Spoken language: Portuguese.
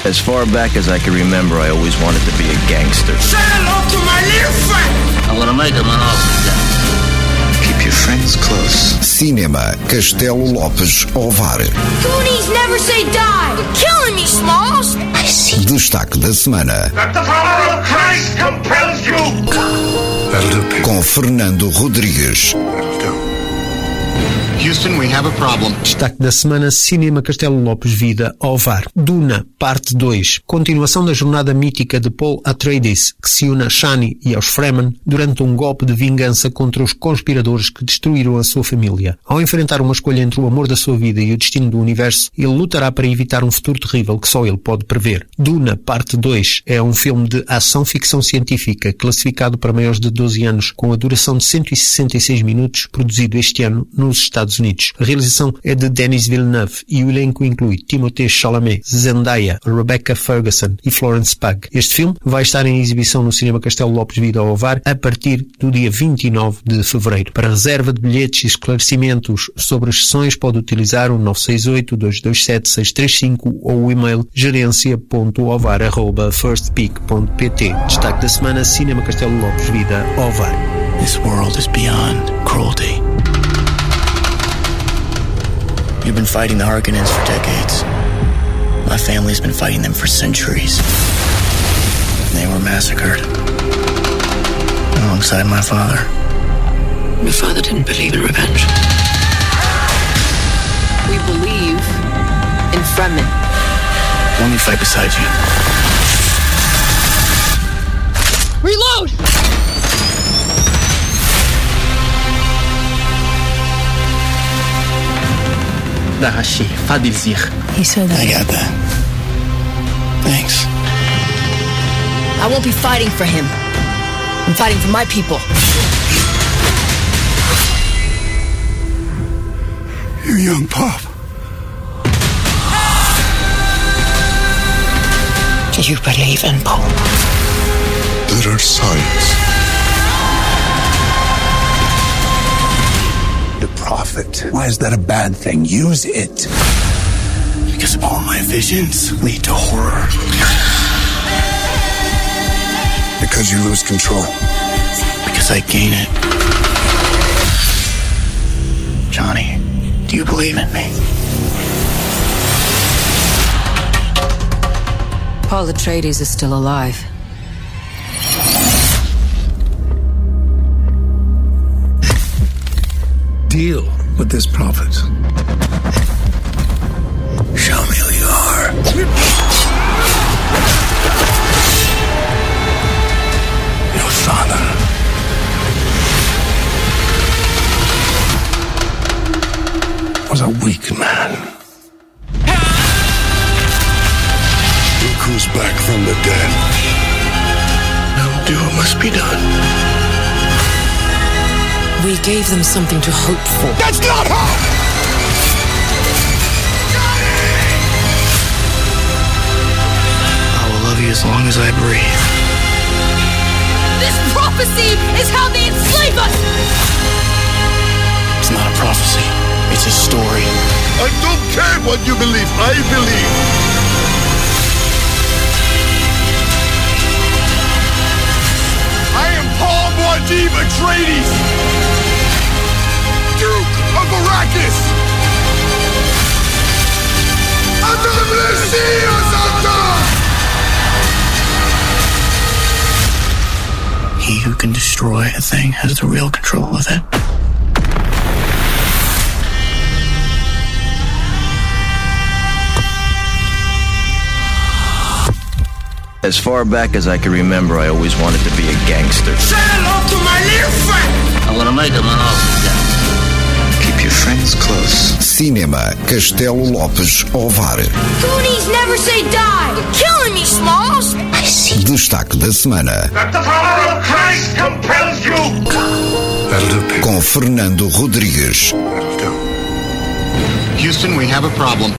As far back as I can remember, I always wanted to be a gangster. Say hello to my little friend! I'm gonna make him an offer. Keep your friends close. Cinema Castelo Lopes Ovar. Goonies never say die! You're killing me, Smalls! I see. Destaque da semana. That the power of Christ compels you! That'll do, Com Fernando Rodrigues. Houston, we have a problem. Destaque da semana: Cinema Castelo Lopes Vida Ovar. Duna, parte 2. Continuação da jornada mítica de Paul Atreides, que se une a Shani e aos Fremen durante um golpe de vingança contra os conspiradores que destruíram a sua família. Ao enfrentar uma escolha entre o amor da sua vida e o destino do universo, ele lutará para evitar um futuro terrível que só ele pode prever. Duna, parte 2, é um filme de ação-ficção científica classificado para maiores de 12 anos, com a duração de 166 minutos, produzido este ano nos Estados Unidos. A realização é de Denis Villeneuve e o elenco inclui Timothée Chalamet, Zendaya, Rebecca Ferguson e Florence Pugh. Este filme vai estar em exibição no Cinema Castelo Lopes Vida Ovar a partir do dia 29 de fevereiro. Para reserva de bilhetes e esclarecimentos sobre as sessões, pode utilizar o 968-227-635 ou o e-mail gerencia.ovar@firstpeak.pt. Destaque da semana: Cinema Castelo Lopes Vida Ovar. This world is beyond cruelty. You've been fighting the Harkonnens for decades. My family's been fighting them for centuries. They were massacred alongside my father. Your father didn't believe in revenge. We believe in Fremen. Let me fight beside you. Reload! Dahashi, Fadilzir. He said that. I got that. Thanks. I won't be fighting for him. I'm fighting for my people. You young pup. Do you believe in Paul? There are signs. The prophet. Why is that a bad thing? Use it. Because all my visions lead to horror. Because you lose control. Because I gain it. Johnny, do you believe in me? Paul Atreides is still alive. Deal with this prophet. Show me who you are. Your father. Was a weak man. Look who's back from the dead. Now do what must be done. We gave them something to hope for. That's not hope! I will love you as long as I breathe. This prophecy is how they enslave us! It's not a prophecy. It's a story. I don't care what you believe. I believe. I am Paul Muad'Dib Atreides, Duke of Arrakis. Adam Messias Adam. He who can destroy a thing has the real control of it. As far back as I can remember, I always wanted to be a gangster. Say hello to my little friend! I'm gonna make him an offer. Keep your friends close. Cinema Castelo Lopes Ovar. Goonies never say die! You're killing me, Smalls! I see. Destaque da semana. That the power of Christ compels you. That'll do, Pete. Com Fernando Rodrigues. Houston, we have a problem.